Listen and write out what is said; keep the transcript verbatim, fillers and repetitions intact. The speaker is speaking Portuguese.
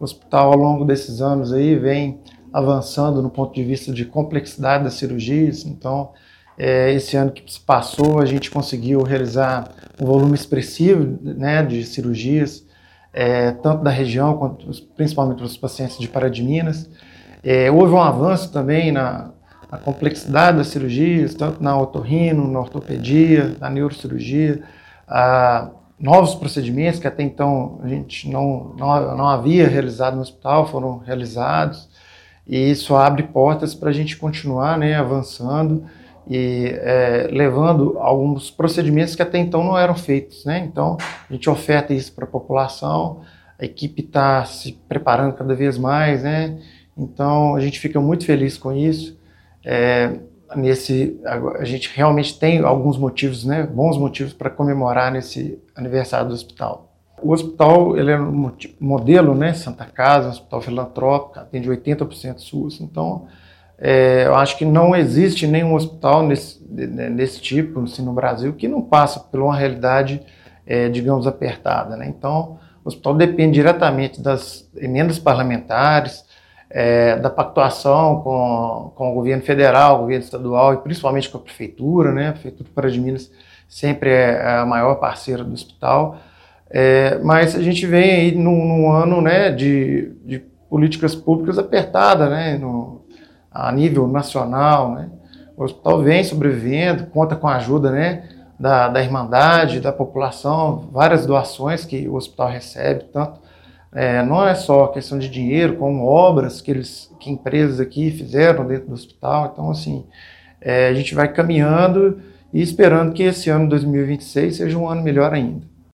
O hospital, ao longo desses anos aí, vem avançando no ponto de vista de complexidade das cirurgias. Então, é, esse ano que se passou, a gente conseguiu realizar um volume expressivo, né, de cirurgias, é, tanto da região, quanto principalmente para os pacientes de Pará de Minas. É, houve um avanço também na, na complexidade das cirurgias, tanto na otorrino, na ortopedia, na neurocirurgia, a, novos procedimentos que até então a gente não, não, não havia realizado no hospital, foram realizados, e isso abre portas para a gente continuar, né, avançando e é, levando alguns procedimentos que até então não eram feitos, né? Então a gente oferta isso para a população, a equipe está se preparando cada vez mais, né? Então a gente fica muito feliz com isso. É, nesse, a gente realmente tem alguns motivos, né, bons motivos para comemorar nesse aniversário do hospital. O hospital, ele é um modelo, né, Santa Casa, um hospital filantrópico, atende oitenta por cento SUS. Então, é, eu acho que não existe nenhum hospital nesse, desse tipo assim, no Brasil que não passa por uma realidade, é, digamos, apertada, né? Então, o hospital depende diretamente das emendas parlamentares, É, da pactuação com, com o governo federal, o governo estadual e principalmente com a prefeitura, né? A prefeitura de Pará de Minas sempre é a maior parceira do hospital, é, mas a gente vem aí num, num ano, né, de, de políticas públicas apertada, né, no, a nível nacional, né? O hospital vem sobrevivendo, conta com a ajuda, né, da, da Irmandade, da população, várias doações que o hospital recebe, tanto É, não é só questão de dinheiro, como obras que, eles, que empresas aqui fizeram dentro do hospital. Então, assim, é, a gente vai caminhando e esperando que esse ano dois mil e vinte e seis seja um ano melhor ainda.